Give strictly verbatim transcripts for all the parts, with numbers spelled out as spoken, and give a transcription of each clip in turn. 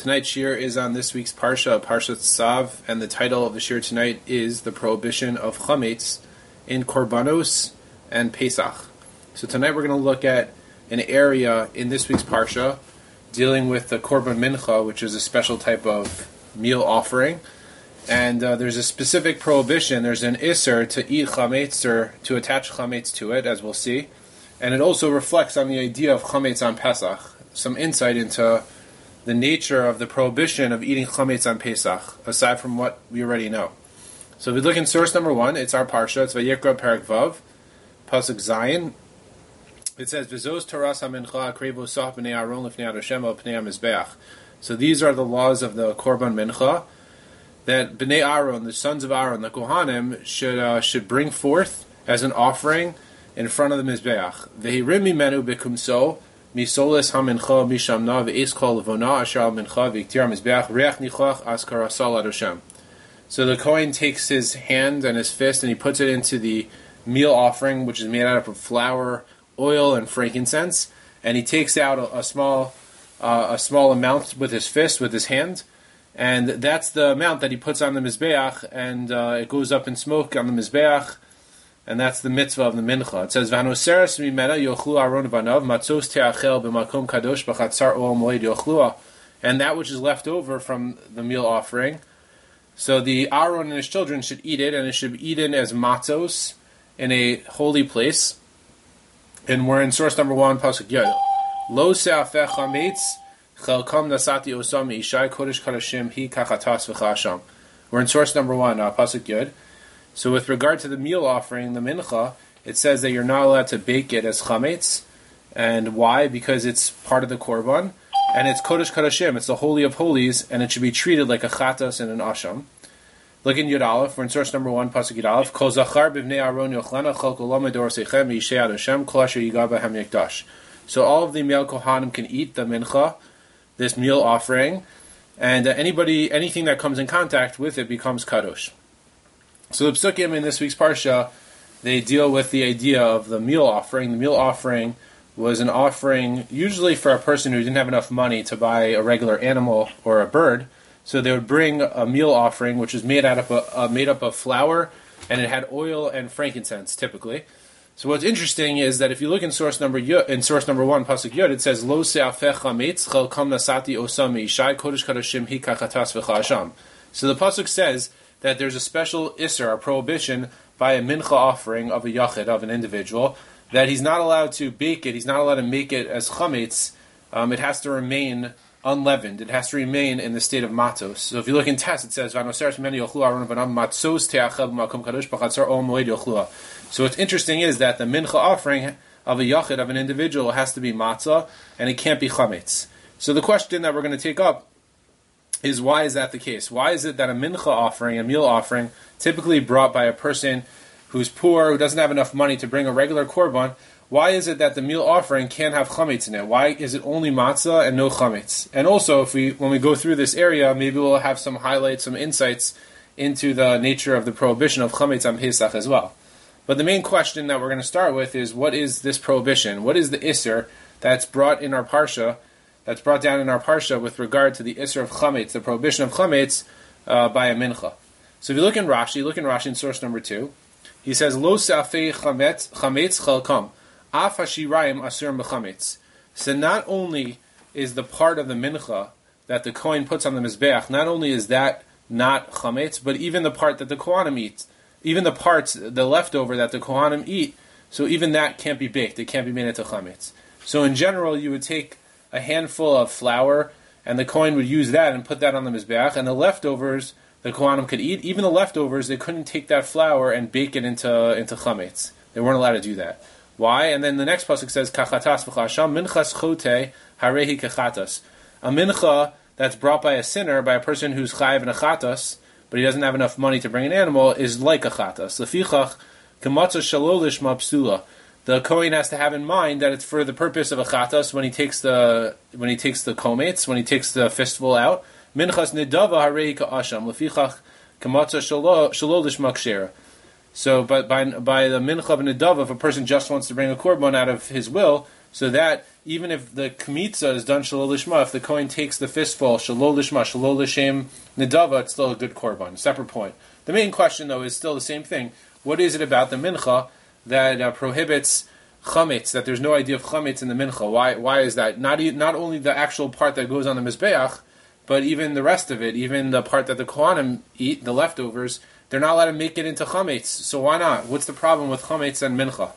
Tonight's shir is on this week's parsha, Parshat Tzav, and the title of the shir tonight is the prohibition of chametz in korbanos and Pesach. So tonight we're going to look at an area in this week's parsha dealing with the korban mincha, which is a special type of meal offering. And uh, there's a specific prohibition. There's an isser to eat chametz or to attach chametz to it, as we'll see. And it also reflects on the idea of chametz on Pesach. Some insight into the nature of the prohibition of eating chametz on Pesach, aside from what we already know. So if we look in source number one, it's our parsha. It's Vayikra Perek Vav, Pasuk Zayin. It says, "V'zos taras hamincha akrevo sach b'nei Aaron lifnei Hashem al pnei hamizbeach." So these are the laws of the korban mincha that b'nei Aaron, the sons of Aaron, the Kohanim, should uh, should bring forth as an offering in front of the mizbeach. Vehirim mimenu bekumso misoles hamincha mishamna ve'es kol levona asher al mincha v'iktir mizbeach reach nichach askara sal ad Hashem. So the Kohen takes his hand and his fist and he puts it into the meal offering, which is made out of flour, oil, and frankincense, and he takes out a, a small uh, a small amount with his fist, with his hand, and that's the amount that he puts on the mizbeach, and uh, it goes up in smoke on the mizbeach, and that's the mitzvah of the mincha. It says, "Vanoseres mimena yochlu Aaron vanav matzos teachel b'makom kadosh b'chatzar ol moed yochlua," and that which is left over from the meal offering. So the Aaron and his children should eat it, and it should be eaten as matzos in a holy place. And we're in source number one, Pasuk Yod. Lo se'afeh chametz chelkam nasati osam ishai kodesh kadashim hi kachatas v'chasham. We're in source number one, uh, Pasuk Yod. So with regard to the meal offering, the mincha, it says that you're not allowed to bake it as chametz. And why? Because it's part of the korban. And it's kodesh kadashim, it's the holy of holies, and it should be treated like a chatas and an asham. Look in Yud Aleph, we're in source number one, Pasuk Yud Aleph. Kol zachar b'vnei Aaron yochlana chol kol medor seichem yishei ad Hashem kol asher yiga b'hem yikdash. So all of the male kohanim can eat the mincha, this meal offering, and uh, anybody, anything that comes in contact with it becomes kadosh. So the psukim in this week's parsha, they deal with the idea of the meal offering. The meal offering was an offering usually for a person who didn't have enough money to buy a regular animal or a bird. So they would bring a meal offering, which was made out of a, uh, made up of flour, and it had oil and frankincense, typically. So what's interesting is that if you look in source number Yud, in source number one, Pasuk Yud, it says Lo se'afeh chametz chelkam nasati osam ishai kodesh kadashim hi kachatas v'chasham. So the pasuk says that there's a special isser, a prohibition by a mincha offering of a yachid, of an individual, that he's not allowed to bake it, he's not allowed to make it as chametz. Um, it has to remain unleavened. It has to remain in the state of matzos. So if you look in Tess, it says, so what's interesting is that the mincha offering of a yachid, of an individual, has to be matzah, and it can't be chametz. So the question that we're going to take up is, why is that the case? Why is it that a mincha offering, a meal offering, typically brought by a person who's poor, who doesn't have enough money to bring a regular korban, why is it that the meal offering can't have chametz in it? Why is it only matzah and no chametz? And also, if we, when we go through this area, maybe we'll have some highlights, some insights into the nature of the prohibition of chametz on Pesach as well. But the main question that we're going to start with is, what is this prohibition? What is the isser that's brought in our parsha, that's brought down in our parsha with regard to the isser of chametz, the prohibition of chametz uh, by a mincha? So if you look in Rashi, look in Rashi in source number two, he says, Lo se'afeh chametz chametz chelkam. Af hashirayim asur b'chametz. So not only is the part of the mincha that the Kohen puts on the mizbeach, not only is that not chametz, but even the part that the Kohanim eat, even the parts, the leftover that the Kohanim eat, so even that can't be baked. It can't be made into chametz. So in general, you would take a handful of flour, and the Kohen would use that and put that on the mizbeach, and the leftovers the Kohanim could eat. Even the leftovers, they couldn't take that flour and bake it into into chametz. They weren't allowed to do that. Why? And then the next pasuk says, Kachatas v'chasham minchas chote harehi kachatas. A mincha that's brought by a sinner, by a person who's chayiv in a chatas, but he doesn't have enough money to bring an animal, is like a chatas. Lefichach kamatzah shalolish mapsula. The Kohen has to have in mind that it's for the purpose of a chatas when he takes the when he takes the kometz, when he takes the fistful out. Minchas nidava harehi ka'asham. Lefichach kamatzah shalolish makshera. So, but by by the mincha of nedava, if a person just wants to bring a korban out of his will, So that even if the kmitza is done shalol lishma, if the kohen takes the fistful shalol lishma, shalol lishem nedava, it's still a good korban. Separate point. The main question, though, is still the same thing. What is it about the mincha that uh, prohibits chametz, that there's no idea of chametz in the mincha? Why Why is that? Not e- not only the actual part that goes on the mizbeach, but even the rest of it, even the part that the kohanim eat, the leftovers, they're not allowed to make it into chametz. So why not? What's the problem with chametz and mincha?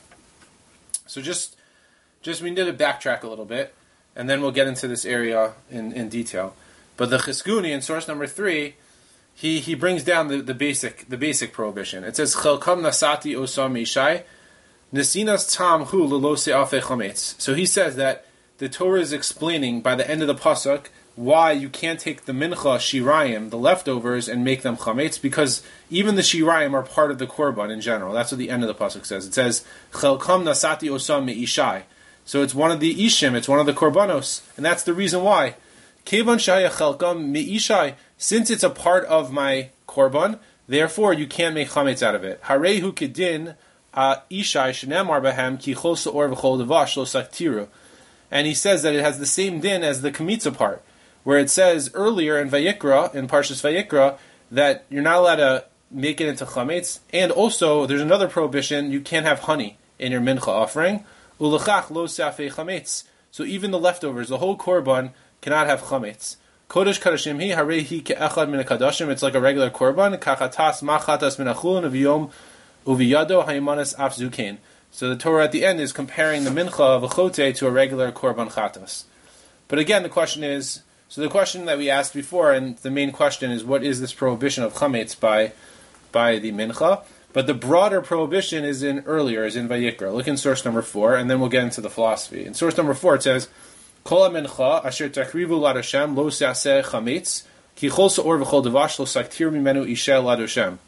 So just, just we need to backtrack a little bit, and then we'll get into this area in, in detail. But the Chizkuni, in source number three, he, he brings down the, the basic the basic prohibition. It says, Chelkam nasati osam ishai, nesinas tam hu lelo se'afe chametz. So he says that the Torah is explaining by the end of the pasuk why you can't take the mincha shirayim, the leftovers, and make them chametz, because even the shirayim are part of the korban in general. That's what the end of the pasuk says. It says, Chelkam nasati osam me'ishai. So it's one of the ishim, it's one of the korbanos, and that's the reason why. Kevan shaya chelkam me'ishai, since it's a part of my korban, therefore you can't make chametz out of it. Harehu kedin ishai shenemar bahem ki chol se'or v'chol devash lo saktiru. And he says that it has the same din as the kmitza part, where it says earlier in Vayikra, in Parshas Vayikra, that you're not allowed to make it into chametz, and also there's another prohibition: you can't have honey in your mincha offering. Ulechach lo safei chametz. So even the leftovers, the whole korban, cannot have chametz. Kodesh kadashim hi harehi ke'echad min kadashim. It's like a regular korban. Kachatas machatas min achulin uviyom uviyado haymanas af zukein. So the Torah at the end is comparing the mincha of a chote to a regular korban chatas. But again, the question is, so the question that we asked before, and the main question is, what is this prohibition of chametz by by the mincha? But the broader prohibition is in earlier, is in Vayikra. Look in source number four, and then we'll get into the philosophy. In source number four, it says, Kol mincha asher takrivu lad Hashem lo seaseh chametz ki chol se'or v'chol devash lo saktir mimenu ishel lad Hashem.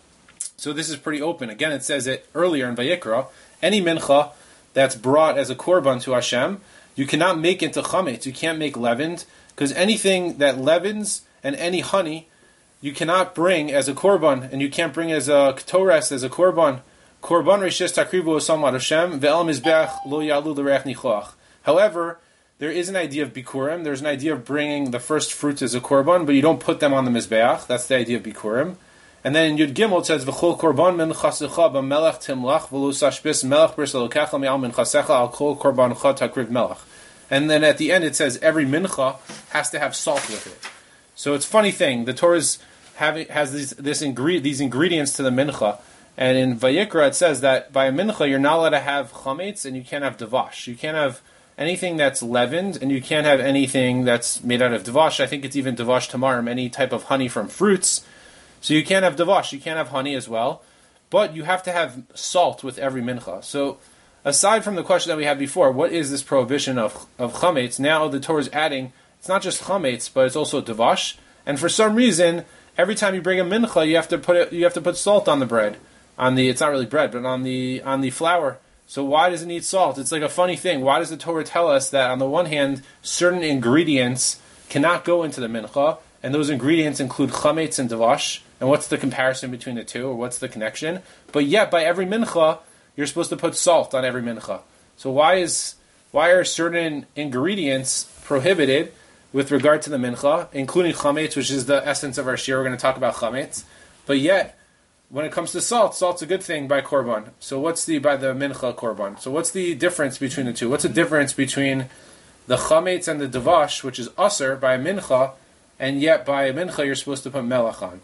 So this is pretty open. Again, it says it earlier in Vayikra. Any mincha that's brought as a korban to Hashem, you cannot make into chametz. You can't make leavened, because anything that leavens and any honey, you cannot bring as a korban, and you can't bring as a ketores, as a korban. Korban rishis takrivu osam ad Hashem ve'el mizbeach lo yalu l'reach nichoach. However, there is an idea of bikurim. There's an idea of bringing the first fruits as a korban, but you don't put them on the mizbeach. That's the idea of bikurim. And then in Yud Gimel it says v'chol korban min chasecha b'melech timlach v'lo sashbis melech bris elokecha me'al min chasecha al kol korban cha takriv melech. And then at the end it says every mincha has to have salt with it. So it's a funny thing. The Torah's having has these this ingre- these ingredients to the mincha, and in Vayikra it says that by a mincha you're not allowed to have chametz and you can't have devash. You can't have anything that's leavened, and you can't have anything that's made out of devash. I think it's even devash tamarim, any type of honey from fruits. So you can't have devash, you can't have honey as well, but you have to have salt with every mincha. So aside from the question that we had before, what is this prohibition of of chametz? Now the Torah is adding, it's not just chametz, but it's also devash. And for some reason, every time you bring a mincha, you have to put it, you have to put salt on the bread, on the it's not really bread, but on the on the flour. So why does it need salt? It's like a funny thing. Why does the Torah tell us that on the one hand, certain ingredients cannot go into the mincha, and those ingredients include chametz and devash? And what's the comparison between the two, or what's the connection? But yet, by every mincha, you're supposed to put salt on every mincha. So why is why are certain ingredients prohibited with regard to the mincha, including chametz, which is the essence of our shir? We're going to talk about chametz. But yet, when it comes to salt, salt's a good thing by korban. So what's the by the mincha korban? So what's the difference between the two? What's the difference between the chametz and the devash, which is aser by a mincha, and yet by a mincha you're supposed to put melech on?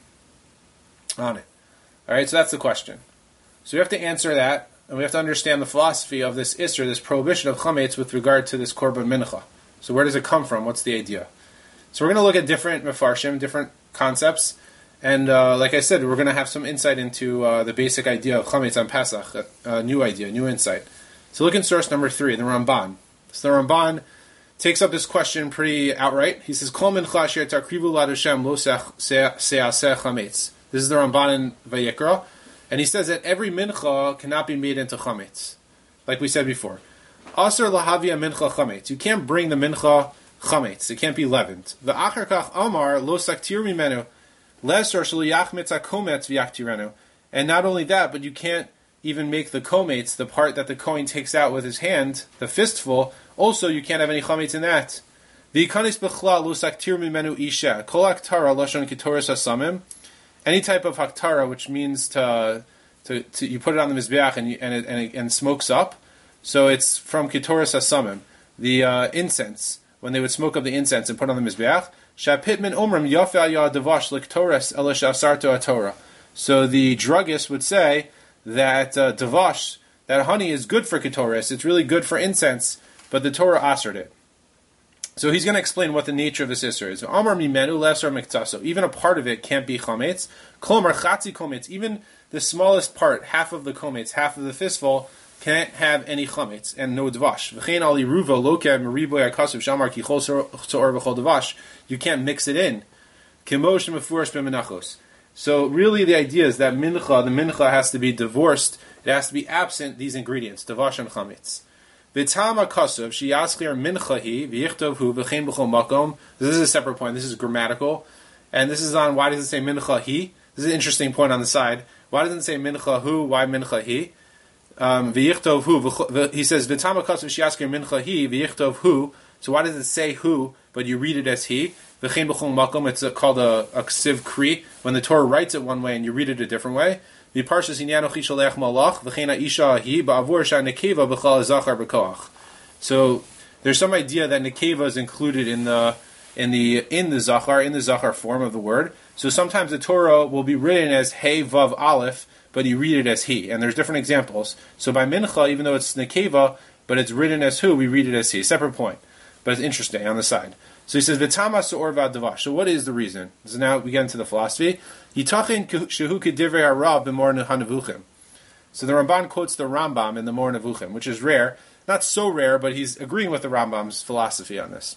on it. Alright, so that's the question. So we have to answer that, and we have to understand the philosophy of this isser, this prohibition of chametz with regard to this korban mincha. So where does it come from? What's the idea? So we're going to look at different mefarshim, different concepts, and uh, like I said, we're going to have some insight into uh, the basic idea of chametz on Pesach, a, a new idea, new insight. So look in source number three, the Ramban. So the Ramban takes up this question pretty outright. He says, Kol mincha asher takrivu lad Hashem lo seaseh chametz. This is the Ramban in Vayikra, and he says that every mincha cannot be made into chametz, like we said before. Aser lahavia mincha chametz. You can't bring the mincha chametz. It can't be leavened. The achar kach amar lo saktir mimenu lesor shelo yachmetz hakometz v'yaktirenu. And not only that, but you can't even make the kometz, the part that the Kohen takes out with his hand, the fistful, also you can't have any chametz in that. V'yikanis b'chlal lo saktir mimenu isha kol haktara lashon ketoras hasamim. Any type of haktara, which means to, to, to you put it on the mizbeach and you, and it, and it and smokes up. So it's from ketoras hasamim, the uh, incense, when they would smoke up the incense and put it on the mizbeach. Shapitman omrim yafa ya devash liktoras elish asarto atorah. So the druggist would say that uh, devash, that honey, is good for ketoras. It's really good for incense, but the Torah asered it. So he's going to explain what the nature of this isser is. Amar mimenu lesar miktaso. Even a part of it can't be chametz. Kolomar chatzi kometz. Even the smallest part, half of the kometz, half of the fistful, can't have any chametz and no dvash. V'chein ali ruva lokev meriboy akasav shamar ki chol so'or v'chol dvash. You can't mix it in. Kimosh mefurish b'menachos. So really the idea is that mincha, the mincha has to be divorced. It has to be absent these ingredients, dvash and chametz. V'tama kasav sheyaskir minchahi v'yichtovhu v'chein b'chol makom. This is a separate point. This is grammatical, and this is on why does it say minchahi. This is an interesting point on the side. Why doesn't it say minchahu? Why minchahi? Um, v'yichtovhu. He says v'tama kasav sheyaskir minchahi v'yichtovhu. So why does it say who, but you read it as he? V'chein b'chol makom. It's a, called a, a ksiv kri. When the Torah writes it one way and you read it a different way. So there's some idea that nekeva is included in the in the in the zachar in the zachar form of the word. So sometimes the Torah will be written as hey vav aleph, but you read it as he. And there's different examples. So by mincha, even though it's nekeva, but it's written as who, we read it as he. Separate point, but it's interesting on the side. So he says v'tama se'or v'adavash. So what is the reason? So now we get into the philosophy. Yitachin shehu kedivrei harav b'mor hanavuchim. So the Ramban quotes the Rambam in the Mor Nevuchim, which is rare, not so rare, but he's agreeing with the Rambam's philosophy on this.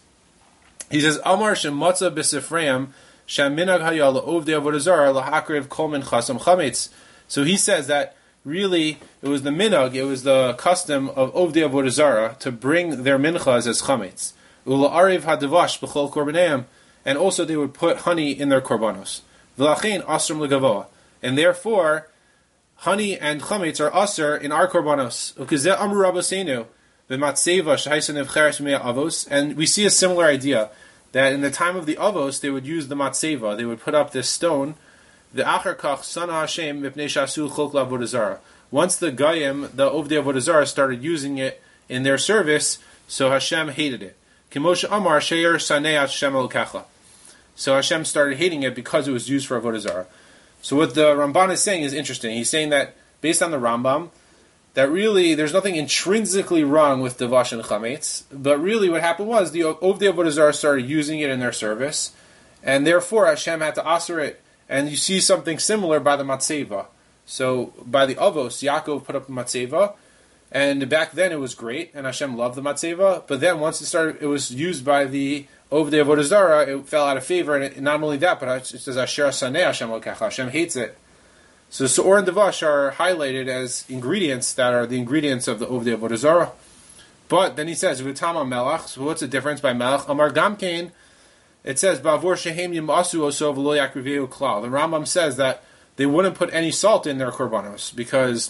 He says Amar shemotza b'sifreim shaminag hayal ovdei avodah zara lahakriv kol minchasam chametz. So he says that really it was the minhag, it was the custom of ovdei avodah zara to bring their minchas as chametz. Ula ariv hadavash b'chol korbaneim, and also they would put honey in their korbanos. V'lachein asrum legavoa, and therefore honey and chametz are aser in our korbanos. Ukazeh amru rabbeinu v'matzeva shehaysen nevcheres mea avos, and we see a similar idea that in the time of the avos they would use the matzeva. They would put up this stone. The achar kach sana Hashem mipnei shasu chok la'avodah zara. Once the Goyim, the Ovdei Avodah Zarah, started using it in their service, so Hashem hated it. Kimosha Amar Sheir Sanei Hashem Elokecha. So Hashem started hating it because it was used for Avodah Zarah. So what the Ramban is saying is interesting. He's saying that, based on the Rambam, that really there's nothing intrinsically wrong with Devash and Chametz, but really what happened was the Ovdei Avodah Zarah started using it in their service, and therefore Hashem had to asur it. And you see something similar by the Matzeva. So by the Avos, Yaakov put up a Matzeva, and back then it was great, and Hashem loved the Matzeva, but then once it started, it was used by the Ovdei Avodah Zarah, it fell out of favor, and it, not only that, but it says Asher Sanei Hashem Elokecha, Hashem hates it. So Se'or and Devash are highlighted as ingredients that are the ingredients of the Ovdei Avodah Zarah. But then he says, V'tama Melach, so what's the difference by Melach? Amar Gamkein, it says, Ba'avor Shehem Yimasu Oso V'lo Yakriveu Klal. The Rambam says that they wouldn't put any salt in their korbanos because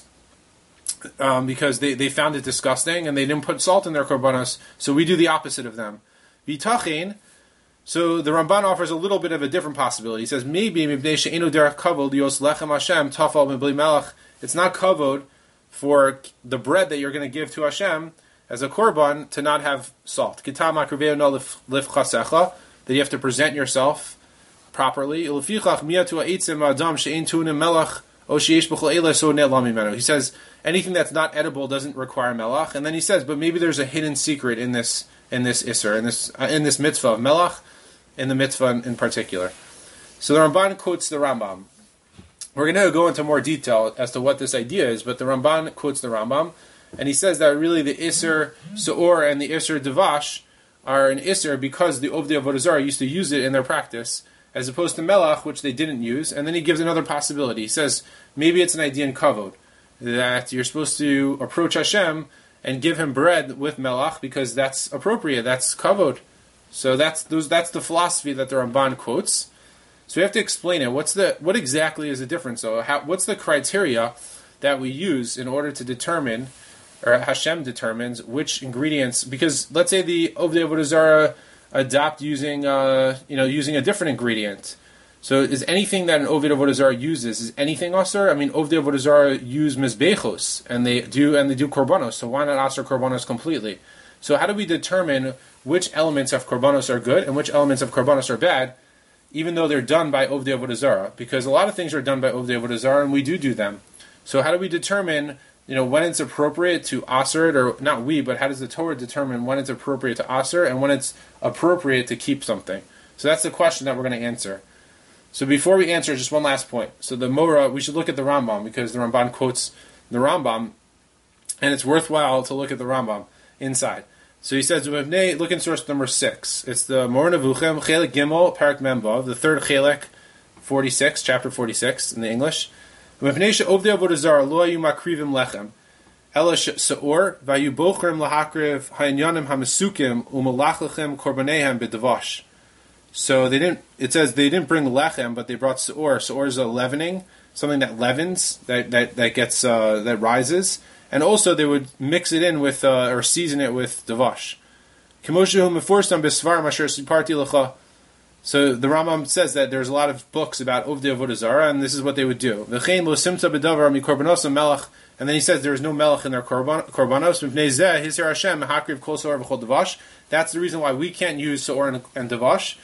um, because they, they found it disgusting and they didn't put salt in their korbanos. So we do the opposite of them. V'tachin. So the Ramban offers a little bit of a different possibility. He says maybe mibnei she'enu derech kavod yos lechem Hashem tafal mibli melech. It's not kavod for the bread that you're going to give to Hashem as a korban to not have salt. Kitam akriveu no lif chasecha, that you have to present yourself properly. He says anything that's not edible doesn't require melach, and then he says, but maybe there's a hidden secret in this in this isser, in this uh, in this mitzvah of melach, in the mitzvah in, in particular. So the Ramban quotes the Rambam. We're going to go into more detail as to what this idea is, but the Ramban quotes the Rambam, and he says that really the isser se'or and the isser devash are an isser because the Ovdei Avodah Zarah used to use it in their practice, as opposed to melach, which they didn't use. And then he gives another possibility. He says, maybe it's an idea in kavod, that you're supposed to approach Hashem and give him bread with melach, because that's appropriate, that's kavod. So that's those, that's the philosophy that the Ramban quotes. So we have to explain it. What's the what exactly is the difference? So how, what's the criteria that we use in order to determine, or Hashem determines, which ingredients, because let's say the Ovdei Avodah Zarah adopt using, uh, you know, using a different ingredient. So is anything that an Ovdei Avodah Zarah uses, is anything asur? I mean, Ovdei Avodah Zarah use mizbechos, and they do and they do korbanos. So why not asur korbanos completely? So how do we determine which elements of korbanos are good and which elements of korbanos are bad, even though they're done by Ovdei Avodah Zarah? Because a lot of things are done by Ovdei Avodah Zarah, and we do do them. So how do we determine, you know, when it's appropriate to asur it, or not we, but how does the Torah determine when it's appropriate to asur and when it's appropriate to keep something? So that's the question that we're going to answer. So before we answer, just one last point. So the Mora, we should look at the Rambam, because the Ramban quotes the Rambam, and it's worthwhile to look at the Rambam inside. So he says, look in source number six. It's the Mor Nevuchem, Chelek Gimel, Parak Memvav, the third Chelek, forty-six, chapter forty-six in the English. Mepnei Ovdei Avodah Zarah lo hayu makrivim lechem, ela se'or vayu bochrim lahakriv hayanyanim hamasukim umalach korbanehem b'devash. So they didn't. It says they didn't bring lechem, but they brought se'or. Se'or is a leavening, something that leavens, that that that gets uh, that rises. And also they would mix it in with, uh, or season it with devash. So the Rambam says that there's a lot of books about Ovdei Avodah Zarah, and this is what they would do. And then he says there is no melech in their korbanos. That's the reason why we can't use seor and devash.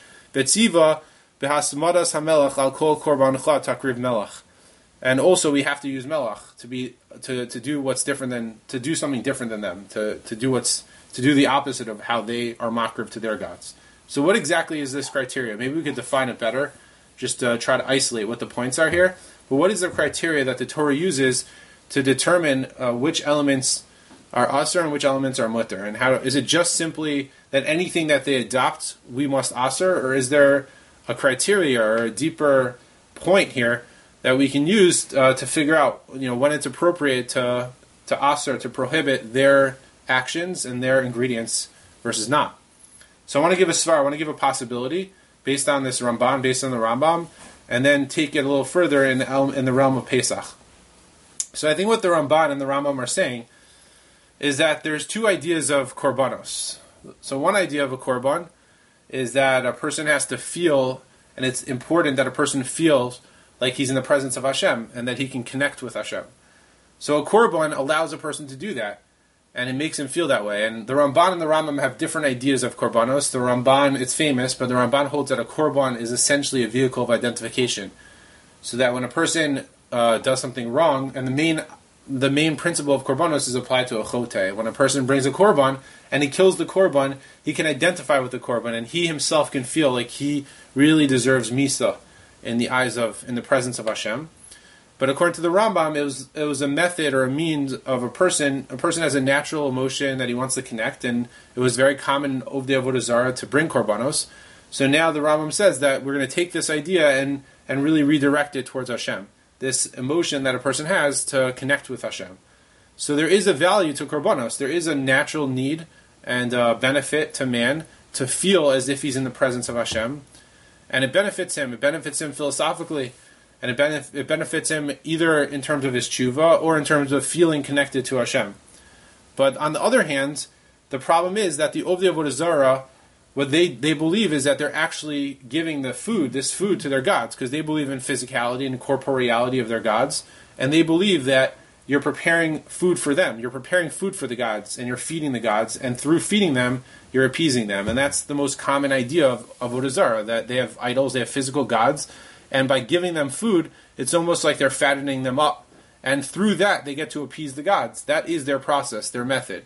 And also we have to use melech to be to, to do what's different than to do something different than them, to, to do what's to do the opposite of how they are makriv to their gods. So what exactly is this criteria? Maybe we could define it better, just to try to isolate what the points are here. But what is the criteria that the Torah uses to determine uh, which elements are asur and which elements are mutter? And how is it just simply that anything that they adopt we must asur, or is there a criteria or a deeper point here that we can use uh, to figure out, you know, when it's appropriate to to asur, to prohibit their actions and their ingredients versus not? So I want to give a svar, I want to give a possibility based on this Ramban, based on the Rambam, and then take it a little further in the, in the realm of Pesach. So I think what the Ramban and the Rambam are saying is that there's two ideas of korbanos. So one idea of a korban is that a person has to feel, and it's important that a person feels like he's in the presence of Hashem, and that he can connect with Hashem. So a korban allows a person to do that, and it makes him feel that way. And the Ramban and the Rambam have different ideas of korbanos. The Ramban, it's famous, but the Ramban holds that a korban is essentially a vehicle of identification. So that when a person uh, does something wrong, and the main the main principle of korbanos is applied to a choteh. When a person brings a korban, and he kills the korban, he can identify with the korban, and he himself can feel like he really deserves misa in the eyes of, in the presence of Hashem. But according to the Rambam, it was it was a method or a means of a person. A person has a natural emotion that he wants to connect, and it was very common in Ovdei Avodah Zarah to bring korbanos. So now the Rambam says that we're going to take this idea and and really redirect it towards Hashem. This emotion that a person has to connect with Hashem. So there is a value to korbanos. There is a natural need and uh, benefit to man to feel as if he's in the presence of Hashem. And it benefits him. It benefits him philosophically. And it, benef- it benefits him either in terms of his tshuva or in terms of feeling connected to Hashem. But on the other hand, the problem is that the Ovdei Avodah Zarah, what they, they believe is that they're actually giving the food, this food, to their gods, because they believe in physicality and corporeality of their gods. And they believe that you're preparing food for them. You're preparing food for the gods, and you're feeding the gods. And through feeding them, you're appeasing them. And that's the most common idea of Avodah Zarah, that they have idols, they have physical gods, and by giving them food, it's almost like they're fattening them up. And through that, they get to appease the gods. That is their process, their method.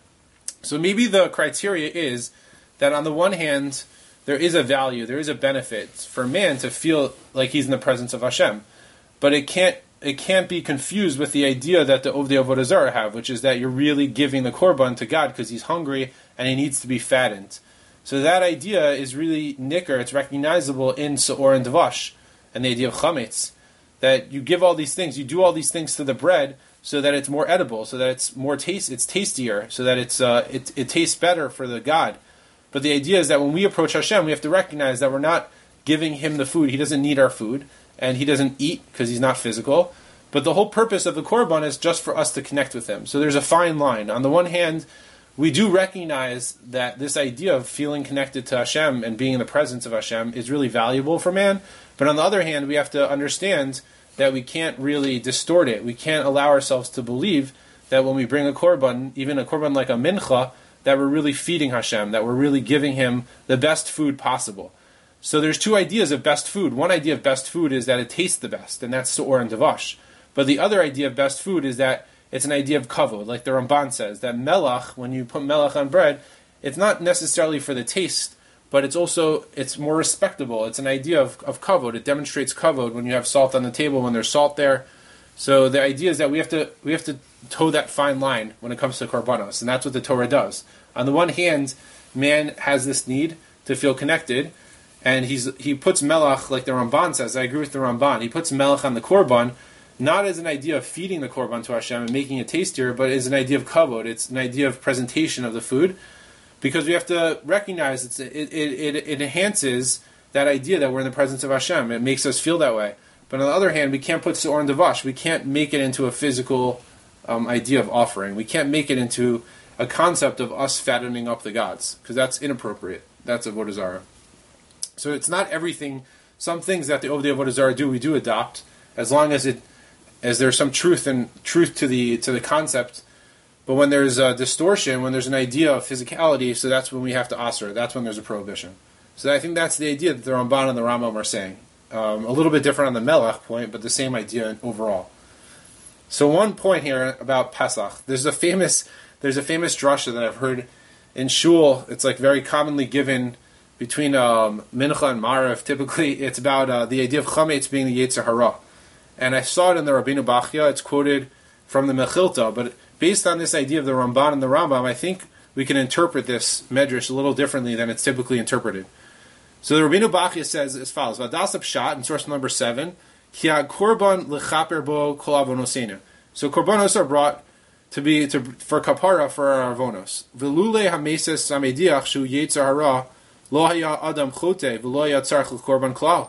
So maybe the criteria is that on the one hand, there is a value, there is a benefit for man to feel like he's in the presence of Hashem. But it can't it can't be confused with the idea that the Ovdei Avodah Zarah have, which is that you're really giving the korban to God because he's hungry and he needs to be fattened. So that idea is really nicker, it's recognizable in seor and devash, and the idea of chametz, that you give all these things, you do all these things to the bread so that it's more edible, so that it's more taste, it's tastier, so that it's uh, it, it tastes better for the God. But the idea is that when we approach Hashem, we have to recognize that we're not giving him the food. He doesn't need our food, and he doesn't eat because he's not physical. But the whole purpose of the korban is just for us to connect with Him. So there's a fine line. On the one hand, we do recognize that this idea of feeling connected to Hashem and being in the presence of Hashem is really valuable for man. But on the other hand, we have to understand that we can't really distort it. We can't allow ourselves to believe that when we bring a korban, even a korban like a mincha, that we're really feeding Hashem, that we're really giving Him the best food possible. So there's two ideas of best food. One idea of best food is that it tastes the best, and that's se'or and devash. But the other idea of best food is that it's an idea of kavod, like the Ramban says, that melach, when you put melach on bread, it's not necessarily for the taste, but it's also, it's more respectable. It's an idea of, of kavod. It demonstrates kavod when you have salt on the table, when there's salt there. So the idea is that we have to we have to toe that fine line when it comes to korbanos, and that's what the Torah does. On the one hand, man has this need to feel connected, and he's he puts melach, like the Ramban says. I agree with the Ramban. He puts melach on the korban, not as an idea of feeding the korban to Hashem and making it tastier, but as an idea of kavod. It's an idea of presentation of the food, because we have to recognize it's, it, it, it, it enhances that idea that we're in the presence of Hashem. It makes us feel that way. But on the other hand, we can't put se'or and devash. We can't make it into a physical um, idea of offering. We can't make it into a concept of us fattening up the gods, because that's inappropriate. That's avodah zarah. So it's not everything. Some things that the Ovdei Avodah Zarah do, we do adopt, as long as it, as there's some truth and truth to the to the concept. But when there's a distortion, when there's an idea of physicality, so that's when we have to asr. That's when there's a prohibition. So I think that's the idea that the Ramban and the Rambam are saying. Um, a little bit different on the melech point, but the same idea overall. So one point here about Pesach. There's a famous there's a famous drasha that I've heard in shul. It's like very commonly given between um, mincha and marav. Typically, it's about uh, the idea of chametz being the yetzer hara. And I saw it in the Rabbeinu Bachya. It's quoted from the Mechilta, but based on this idea of the Ramban and the Rambam, I think we can interpret this medrash a little differently than it's typically interpreted. So the Rabbeinu Bachya says as follows: Vadas Pshat in source number seven, Ki korban lechaper bo kol avonosenu. So korbanos are brought to be to for kapara for our avonos. Velule hameses samediach shu yetzer hara lo haya adam chote v'lo haya tzarich korban klal.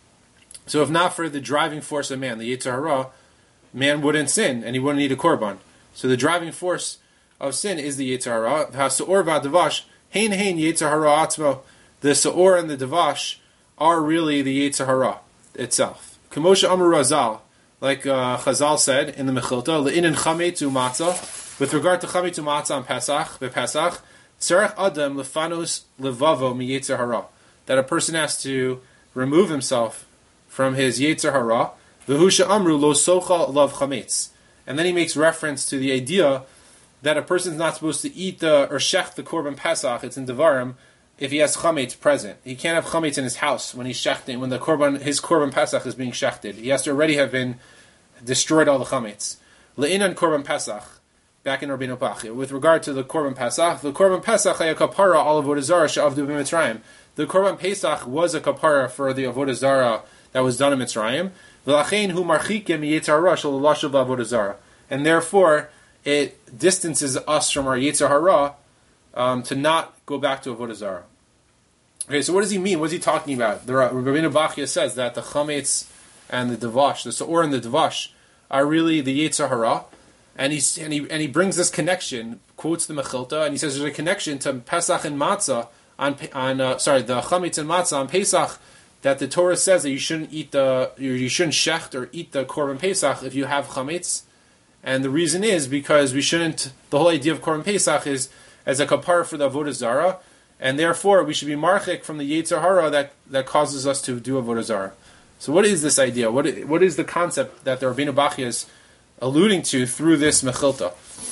So if not for the driving force of man, the yetzer hara, man wouldn't sin and he wouldn't need a korban. So the driving force of sin is the yetzer hara. Ha'se'or v'adavash hein hein yetzer hara atzmo. The se'or and the devash are really the yetzer hara itself. K'moshe Amar Razal, like uh, Chazal said in the Mechilta, le'inin chametz u'matzah, with regard to chametz u'matzah on Pesach, bePesach, tzarech adam lefanos levavo mi yetzer hara, that a person has to remove himself from his yetzer hara, v'hu amru lo socha lav chametz. And then he makes reference to the idea that a person's not supposed to eat the, or shech the korban Pesach, it's in Devarim, if he has chametz present. He can't have chametz in his house when he's shechting, when the korban, his korban Pesach is being shechted. He has to already have been destroyed all the chametz. Le'inan korban Pesach, back in Rabbeinu Bachya. With regard to the korban Pesach, the korban Pesach haya kapara al avodah zarah she'avdu b'Mitzrayim. The korban Pesach was a kapara for the avodah zarah that was done in Mitzrayim. V'lachein hu marchikim yetzer hara shel lashuv avodah zarah. And therefore, it distances us from our yetzer hara um, to not go back to avodah zarah. Okay, so what does he mean? What is he talking about? The Rabbeinu Bachya says that the chametz and the devash, the se'or and the devash, are really the yetzer hara, and he and he and he brings this connection, quotes the Mechilta, and he says there's a connection to Pesach and matzah on on uh, sorry the chametz and matzah on Pesach, that the Torah says that you shouldn't eat the you shouldn't shecht or eat the korban Pesach if you have chametz, and the reason is because we shouldn't. The whole idea of korban Pesach is as a kapara for the avodah zarah, and therefore we should be marchik from the yetzer hara that, that causes us to do avodah zarah. So what is this idea? What is, what is the concept that the Rabbeinu Bachya is alluding to through this Mechilta?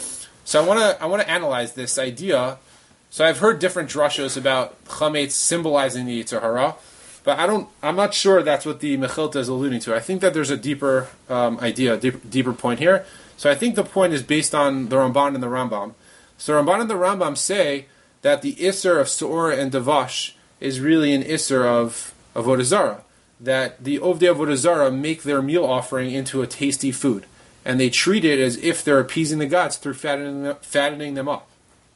So I want to I want to analyze this idea. So I've heard different drashos about chametz symbolizing the yetzer hara, but I don't. I'm not sure that's what the Mechilta is alluding to. I think that there's a deeper um, idea, a deep, deeper point here. So I think the point is based on the Ramban and the Rambam. So Ramban and the Rambam say that the Isser of Se'or and Devash is really an Isser of Avodah Zarah. That the Ovdei Avodah Zarah make their meal offering into a tasty food. And they treat it as if they're appeasing the gods through fattening them, fattening them up.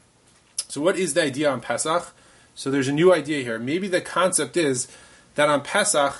So what is the idea on Pesach? So there's a new idea here. Maybe the concept is that on Pesach,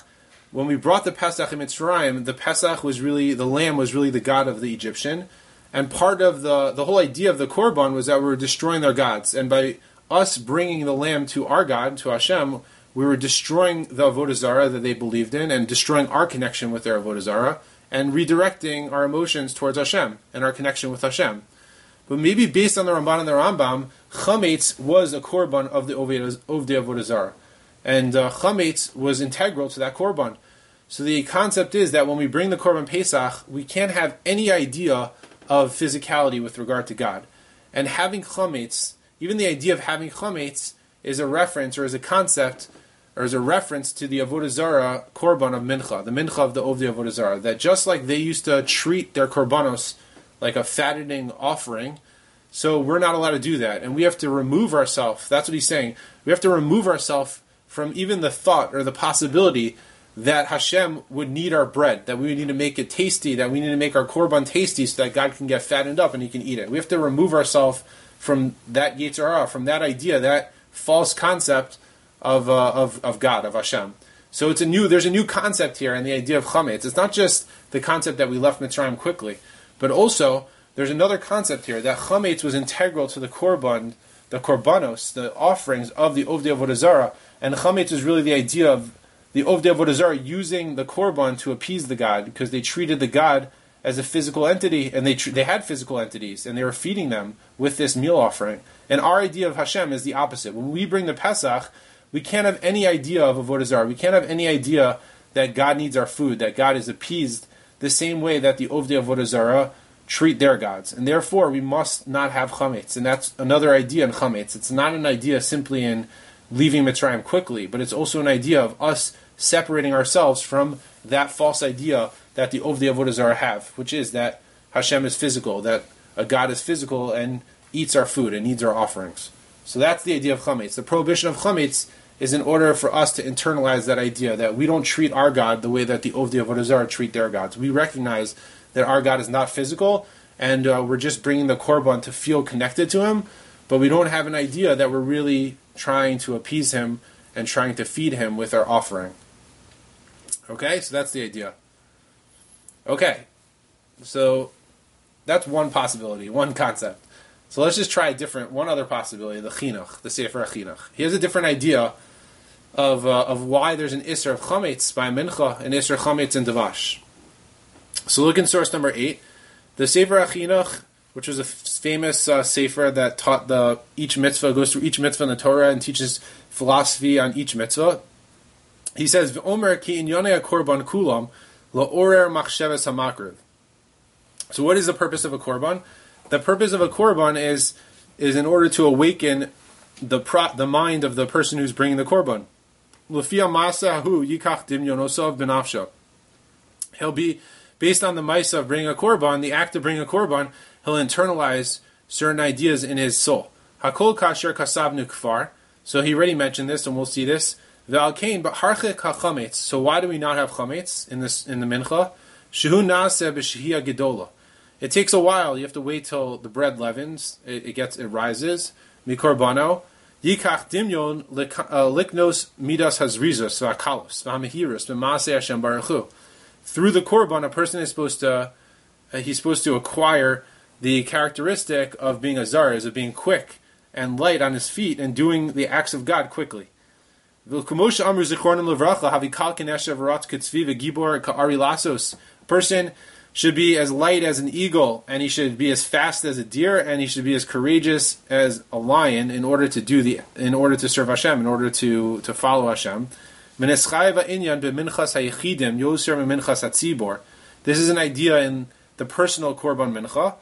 when we brought the Pesach in Mitzrayim, the Pesach was really, the lamb was really the god of the Egyptian. And part of the, the whole idea of the Korban was that we were destroying their gods. And by us bringing the lamb to our God, to Hashem, we were destroying the Avodah Zarah that they believed in and destroying our connection with their Avodah Zarah and redirecting our emotions towards Hashem and our connection with Hashem. But maybe based on the Ramban and the Rambam, Chametz was a Korban of the Ovdei Avodah Zarah. And uh, Chametz was integral to that Korban. So the concept is that when we bring the Korban Pesach, we can't have any idea of physicality with regard to God. And having Chametz, even the idea of having Chametz, is a reference or is a concept or is a reference to the Avodah Zarah Korban of Mincha, the Mincha of the Ovdei Avodah Zarah. That just like they used to treat their Korbanos like a fattening offering, so we're not allowed to do that. And we have to remove ourselves, that's what he's saying, we have to remove ourselves from even the thought or the possibility that Hashem would need our bread, that we would need to make it tasty, that we need to make our Korban tasty so that God can get fattened up and he can eat it. We have to remove ourselves from that Yetzer Hara, from that idea, that false concept of, uh, of of God, of Hashem. So it's a new, there's a new concept here in the idea of Chametz. It's not just the concept that we left Mitzrayim quickly, but also there's another concept here, that Chametz was integral to the Korban, the Korbanos, the offerings of the Ovdei Avodah Zarah, and Chametz is really the idea of the Ovdei Avodah Zarah using the Korban to appease the God, because they treated the God as a physical entity, and they tr- they had physical entities, and they were feeding them with this meal offering. And our idea of Hashem is the opposite. When we bring the Pesach, we can't have any idea of Avodah Zarah. We can't have any idea that God needs our food, that God is appeased the same way that the Ovdei Avodah Zarah treat their gods. And therefore, we must not have Chametz. And that's another idea in Chametz. It's not an idea simply in leaving Mitzrayim quickly, but it's also an idea of us separating ourselves from that false idea that the Ovdei Avodah Zarah have, which is that Hashem is physical, that a God is physical and eats our food and needs our offerings. So that's the idea of Chametz. The prohibition of Chametz is in order for us to internalize that idea that we don't treat our God the way that the Ovdei Avodah Zarah treat their gods. We recognize that our God is not physical, and uh, we're just bringing the Korban to feel connected to Him, but we don't have an idea that we're really trying to appease Him and trying to feed Him with our offering. Okay, so that's the idea. Okay, so that's one possibility, one concept. So let's just try a different, one other possibility, the Chinuch, the Sefer HaChinuch. Here's a different idea of uh, of why there's an Isser of Chametz by Mincha, an Isser Chametz and Davash. So look in source number eight. The Sefer HaChinuch, which was a famous uh, Sefer that taught the each mitzvah, goes through each mitzvah in the Torah and teaches philosophy on each mitzvah. He says, V'omer ki inyonei korban kulam la'orer machsheves hamakriv. So what is the purpose of a korban? The purpose of a korban is is in order to awaken the pro, the mind of the person who's bringing the korban. L'fia ma'aseh hu yikach dimyonosav b'nafsho. He'll be, based on the ma'aseh of bringing a korban, the act of bringing a korban, he'll internalize certain ideas in his soul. Hakol kasher kasavnu kfar. So he already mentioned this, and we'll see this. V'al kain b'harchek hachametz. So why do we not have chametz in this in the mincha? Shehu naaseh b'shehiyah gedola. It takes a while. You have to wait till the bread leavens. It, it gets, it rises. Mikorbano. Yikach dimyon liknos midas hazrizos v'akalos v'hamehirus v'maaseh Hashem baruch hu. Through the korban, a person is supposed to, uh, he's supposed to acquire the characteristic of being a zarez, of being quick and light on his feet and doing the acts of God quickly. V'kumosha amru zichronim levracha havikal kenesha v'rat ketzvi v'gibor ka'ari lasos. A person should be as light as an eagle, and he should be as fast as a deer, and he should be as courageous as a lion in order to do the, in order to serve Hashem, in order to, to follow Hashem. This is an idea in the personal korban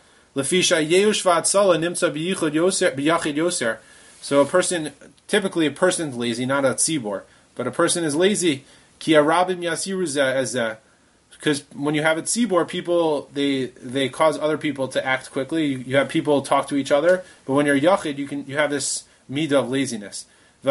mincha. So a person, typically a person's lazy, not a tzibor, but a person is lazy. Because when you have a tzibor, people, they they cause other people to act quickly. You, you have people talk to each other, but when you're yachid, you can you have this midah of laziness.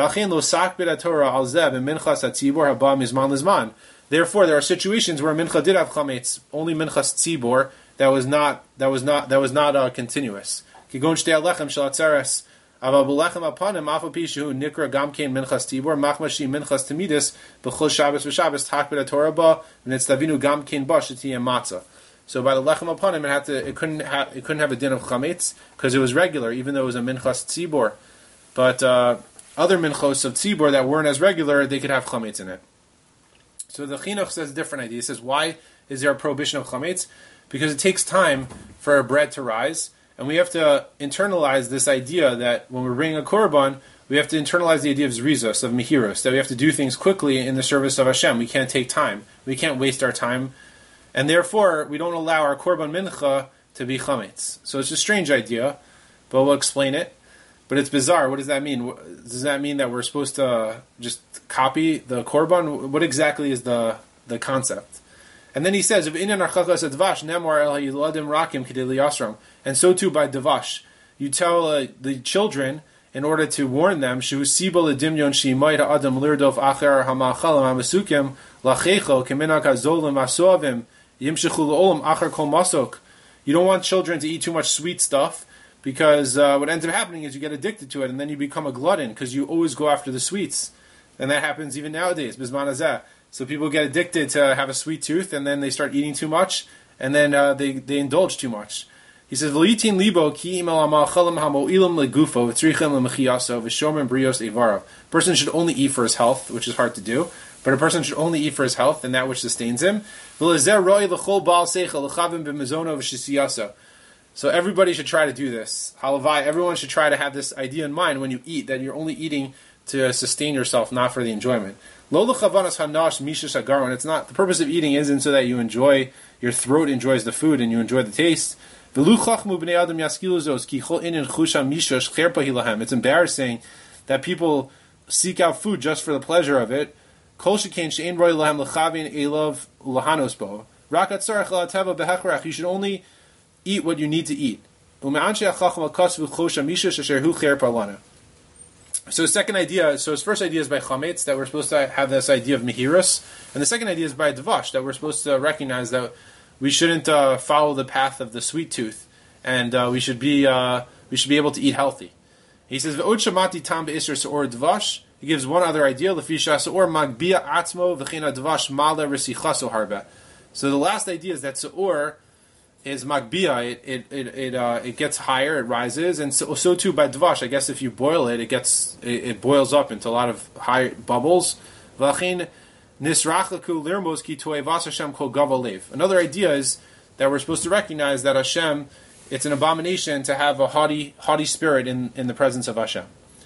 Therefore, there are situations where mincha did have chametz, only minchas tzibor that was not that was not that was not uh, continuous. Aval b'lechem apanim afal pi shehu nikra gam kein minchas tibor machmashi minchas tamidis b'chol Shabbos v'Shabbos takbid Torah ba v'nitztavinu gam kein ba shetiyeh matzah. So by the lechem apanim, it had to, it couldn't have, it couldn't have a din of chametz because it was regular, even though it was a minchas tzibor. But uh, other minchos of tzibor that weren't as regular, they could have chametz in it. So the chinuch says a different idea. He says, why is there a prohibition of chametz? Because it takes time for a bread to rise, and we have to internalize this idea that when we're bringing a korban, we have to internalize the idea of zrizos, of mihiros, that we have to do things quickly in the service of Hashem. We can't take time. We can't waste our time. And therefore, we don't allow our korban mincha to be chametz. So it's a strange idea, but we'll explain it. But it's bizarre. What does that mean? Does that mean that we're supposed to just copy the korban? What exactly is the, the concept? And then he says, and so too by devash. You tell uh, the children, in order to warn them, you don't want children to eat too much sweet stuff, because uh, what ends up happening is you get addicted to it, and then you become a glutton, because you always go after the sweets. And that happens even nowadays, bizman hazeh. So people get addicted to have a sweet tooth, and then they start eating too much, and then uh, they, they indulge too much. He says, "V'litin libo ki imel ha'ma'achalim ha'mo'ilim legufo v'tzrichem le'mechiyaso v'shomem brios evarav." Person should only eat for his health, which is hard to do, but a person should only eat for his health and that which sustains him. V'lezer roi l'chol ba'al seichel l'chavim b'mezono v'shisiyaso. So everybody should try to do this. Halavai, everyone should try to have this idea in mind when you eat, that you're only eating to sustain yourself, not for the enjoyment. Lo l'chavanas hanash mishash agarwan. It's not, the purpose of eating isn't so that you enjoy, your throat enjoys the food and you enjoy the taste. It's embarrassing that people seek out food just for the pleasure of it. You should only eat what you need to eat. So his second idea, so his first idea is by chametz, that we're supposed to have this idea of mihirus, and the second idea is by devash, that we're supposed to recognize that we shouldn't uh, follow the path of the sweet tooth, and uh, we should be uh, we should be able to eat healthy. He says, "Ve'od shamati tam be'isur seor devash." He gives one other idea, lefisha seor magbia atzmo v'china devash mala resichaso harba. So the last idea is that seor is magbia, it it it it, uh, it gets higher, it rises, and so, so too by devash. I guess if you boil it, it gets it, it boils up into a lot of high bubbles. V'chin nisrachaku lirmos ki toevas Hashem kol gavalev. Another idea is that we're supposed to recognize that Hashem, it's an abomination to have a haughty haughty spirit in, in the presence of Hashem.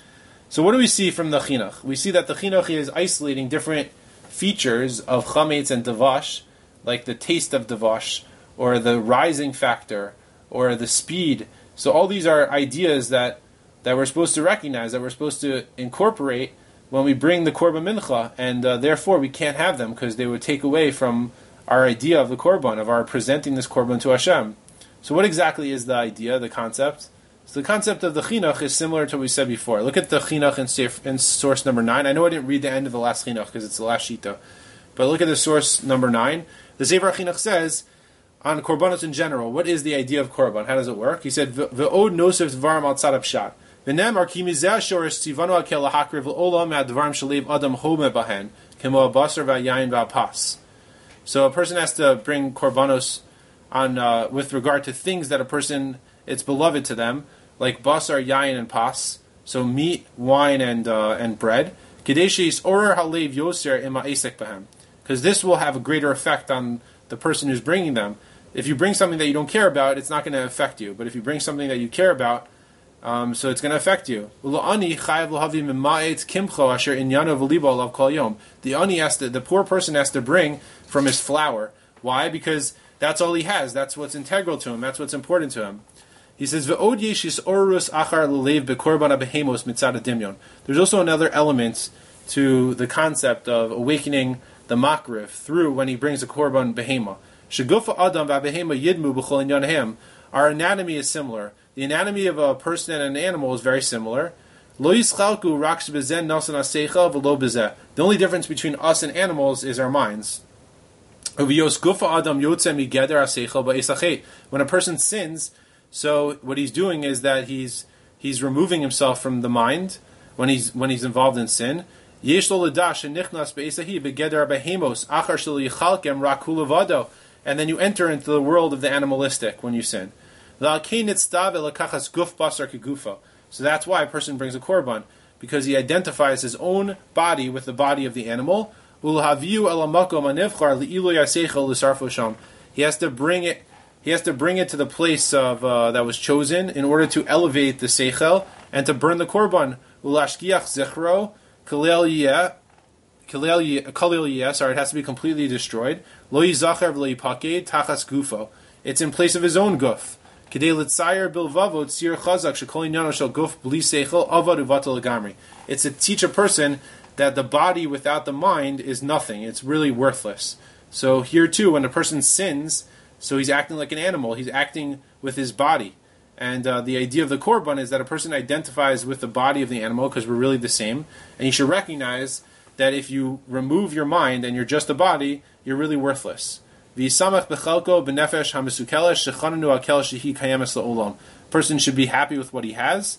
So what do we see from the chinuch? We see that the chinuch is isolating different features of chametz and devash, like the taste of devash, or the rising factor, or the speed. So all these are ideas that, that we're supposed to recognize, that we're supposed to incorporate when we bring the korban mincha, and uh, therefore we can't have them because they would take away from our idea of the korban, of our presenting this korban to Hashem. So what exactly is the idea, the concept? So the concept of the chinuch is similar to what we said before. Look at the chinuch in, in source number nine. I know I didn't read the end of the last chinuch because it's the last shita, but look at the source number nine. The Sefer HaChinuch says, on korbanos in general, what is the idea of korban? How does it work? He said, "Ve'od nosef dvarim al tzad pshat. V'nemar ki mizeh shorish tzivanu akel lahakriv l'olam ha'dvarim shalev adam home bahen kemo abasar v'yayin v'apas." So a person has to bring korbanos on uh, with regard to things that a person, it's beloved to them, like basar, yayin, and pas. So meat, wine, and uh, and bread. Kadeshis orer halev yoser ima esek bahem, because this will have a greater effect on the person who's bringing them. If you bring something that you don't care about, it's not going to affect you. But if you bring something that you care about, um, so it's going to affect you. The ani has to, the poor person has to bring from his flour. Why? Because that's all he has. That's what's integral to him. That's what's important to him. He says, There's also another element to the concept of awakening the makriv through when he brings a korban behema. Our anatomy is similar. The anatomy of a person and an animal is very similar. The only difference between us and animals is our minds. When a person sins, so what he's doing is that he's he's removing himself from the mind when he's when he's involved in sin. And then you enter into the world of the animalistic when you sin. So that's why a person brings a korban, because he identifies his own body with the body of the animal. He has to bring it. He has to bring it to the place of uh, that was chosen in order to elevate the seichel and to burn the korban. Ulashkiach zichro kalel yeh kalel yeh. Sorry, it has to be completely destroyed. Lo yizacher v'lo yipaked tachas gufo. It's in place of his own guf. Kedei litzayer bilvavo tzir chazak shekol inyano shel guf bli seichel avad uvatal legamri. It's to teach a person that the body without the mind is nothing. It's really worthless. So here too, when a person sins, so he's acting like an animal. He's acting with his body. And uh, the idea of the korban is that a person identifies with the body of the animal because we're really the same. And you should recognize that if you remove your mind and you're just a body, you're really worthless. Person should be happy with what he has.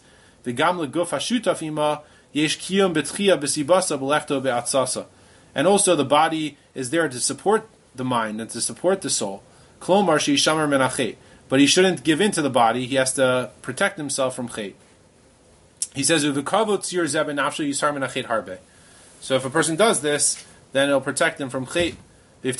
And also the body is there to support the mind and to support the soul. But he shouldn't give in to the body. He has to protect himself from chet. He says, so if a person does this, then it'll protect him from chet. So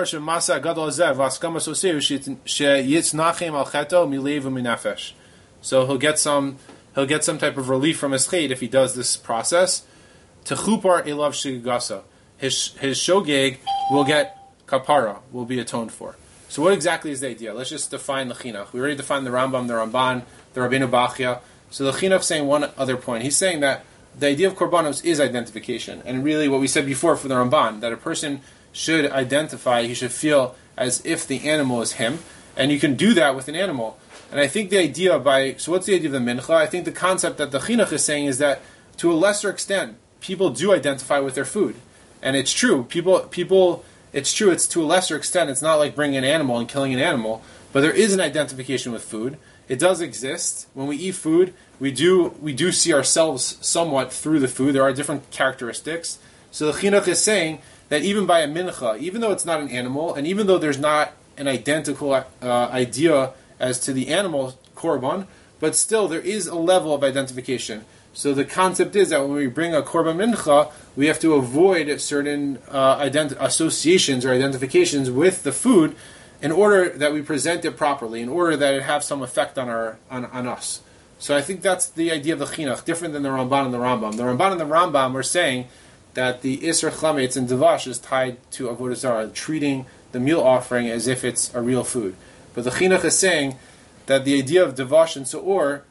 he'll get some he'll get some type of relief from his chet if he does this process. Techupar elav shigasa. His his shogeg will get kapara, will be atoned for. So what exactly is the idea? Let's just define the chinuch. We already defined the Rambam, the Ramban, the Rabbeinu Bachya. So the chinuch is saying one other point. He's saying that the idea of korbanos is identification. And really what we said before for the Ramban, that a person should identify, he should feel as if the animal is him. And you can do that with an animal. And I think the idea by, so what's the idea of the mincha? I think the concept that the chinuch is saying is that to a lesser extent, people do identify with their food. And it's true. People, people, it's true. It's to a lesser extent. It's not like bringing an animal and killing an animal, but there is an identification with food. It does exist. When we eat food, we do we do see ourselves somewhat through the food. There are different characteristics. So the chinuch is saying that even by a mincha, even though it's not an animal, and even though there's not an identical uh, idea as to the animal korban, but still there is a level of identification. So the concept is that when we bring a korban mincha, we have to avoid certain uh, ident- associations or identifications with the food in order that we present it properly, in order that it have some effect on our on, on us. So I think that's the idea of the chinuch, different than the Ramban and the Rambam. The Ramban and the Rambam are saying that the Isser Chametz and Devash is tied to Avodah Zarah, treating the meal offering as if it's a real food. But the chinuch is saying that the idea of Devash and Se'or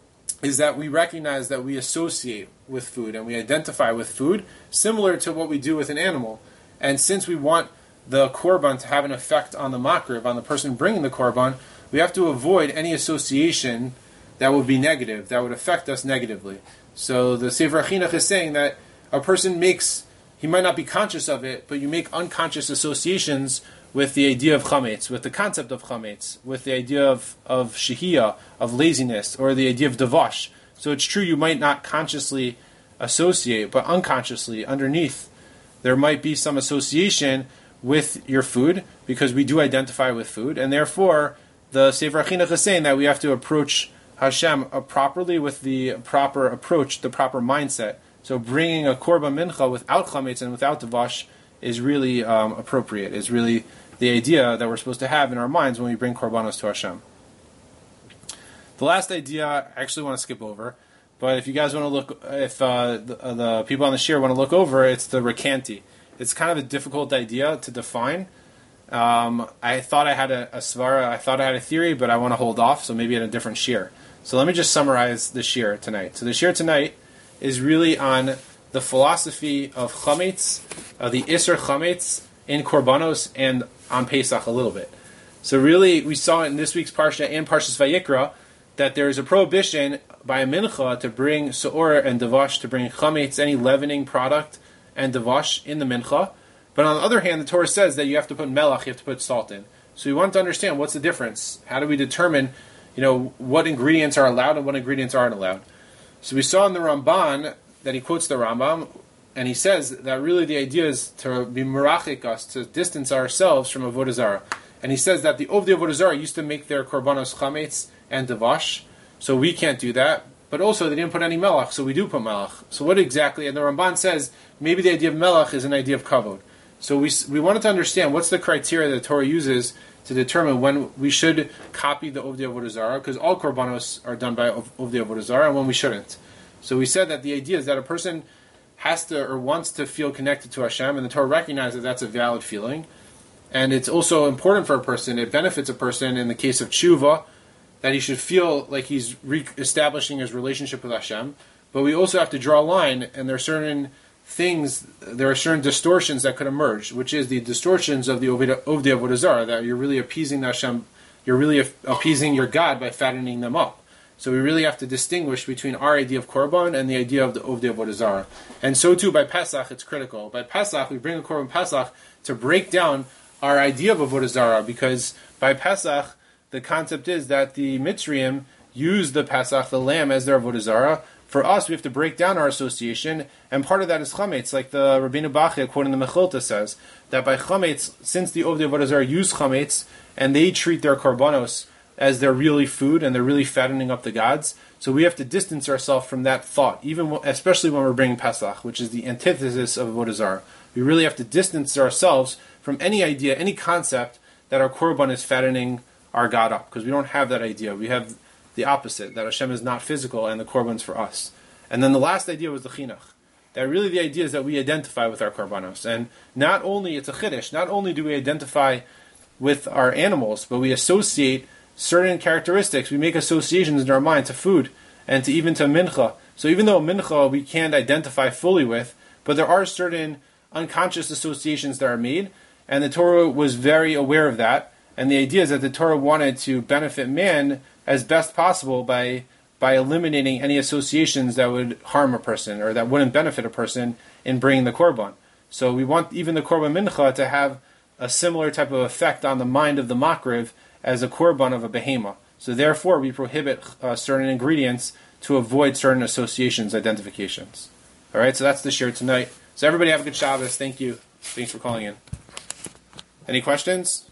is that we recognize that we associate with food and we identify with food, similar to what we do with an animal. And since we want the korban to have an effect on the makriv, on the person bringing the korban, we have to avoid any association that would be negative, that would affect us negatively. So the Sefer Chinuch is saying that a person makes, he might not be conscious of it, but you make unconscious associations with the idea of chametz, with the concept of chametz, with the idea of, of shehiyah, of laziness, or the idea of devash. So it's true you might not consciously associate, but unconsciously, underneath, there might be some association with your food, because we do identify with food, and therefore, the Sefer Chinuch is saying that we have to approach Hashem uh, properly, with the proper approach, the proper mindset. So bringing a korban mincha without chametz and without devash is really um, appropriate, is really the idea that we're supposed to have in our minds when we bring korbanos to Hashem. The last idea I actually want to skip over, but if you guys want to look, if uh, the, uh, the people on the shir want to look over, it's the rekanti. It's kind of a difficult idea to define. Um, I thought I had a, a svara, I thought I had a theory, but I want to hold off, so maybe in a different shir. So let me just summarize the shir tonight. So the shir tonight is really on the philosophy of chametz, uh, the Isser chametz in korbanos, and on Pesach a little bit. So really, we saw in this week's parsha and Parshas Vayikra that there is a prohibition by a mincha to bring se'or and devash, to bring chametz, any leavening product, and devash in the mincha. But on the other hand, the Torah says that you have to put melach, you have to put salt in. So we want to understand what's the difference. How do we determine you know, what ingredients are allowed and what ingredients aren't allowed. So we saw in the Ramban that he quotes the Rambam, and he says that really the idea is to be merachik us, to distance ourselves from Avodah Zarah. And he says that the Ovdei Avodah Zarah used to make their korbanos chametz and devash, so we can't do that. But also they didn't put any melach, so we do put melach. So what exactly? And the Ramban says maybe the idea of melach is an idea of kavod. So we we wanted to understand what's the criteria that the Torah uses to determine when we should copy the Ovdei Avodah Zarah, because all korbanos are done by Ovdei Avodah Zarah, and when we shouldn't. So we said that the idea is that a person has to or wants to feel connected to Hashem, and the Torah recognizes that's a valid feeling. And it's also important for a person, it benefits a person in the case of tshuva, that he should feel like he's re-establishing his relationship with Hashem. But we also have to draw a line, and there are certain things, there are certain distortions that could emerge, which is the distortions of the Ovdei Avodah Zarah, that you're really appeasing Hashem, you're really appeasing your God by fattening them up. So we really have to distinguish between our idea of Korban and the idea of the Ovdei Avodah Zarah. And so too by Pesach, it's critical. By Pesach, we bring a Korban Pesach to break down our idea of Avodah Zarah, because by Pesach, the concept is that the Mitzrayim use the Pesach, the lamb, as their Avodah Zarah. For us, we have to break down our association, and part of that is chametz, like the Rabbeinu Bachya, quoting the Mechilta, says, that by chametz, since the Ovdei Avodah Zarah use chametz, and they treat their korbanos as their really food, and they're really fattening up the gods, so we have to distance ourselves from that thought, even especially when we're bringing Pesach, which is the antithesis of Avodah Zarah. We really have to distance ourselves from any idea, any concept that our korban is fattening our God up, because we don't have that idea. We have the opposite, that Hashem is not physical and the korban's for us. And then the last idea was the chinuch, that really the idea is that we identify with our korbanos. And not only, it's a chiddush, not only do we identify with our animals, but we associate certain characteristics. We make associations in our mind to food and to even to mincha. So even though mincha we can't identify fully with, but there are certain unconscious associations that are made, and the Torah was very aware of that. And the idea is that the Torah wanted to benefit man as best possible by by eliminating any associations that would harm a person or that wouldn't benefit a person in bringing the korban. So we want even the korban mincha to have a similar type of effect on the mind of the makriv as a korban of a behema. So therefore we prohibit uh, certain ingredients to avoid certain associations, identifications. All right, so that's the share tonight. So everybody have a good Shabbos. Thank you. Thanks for calling in. Any questions?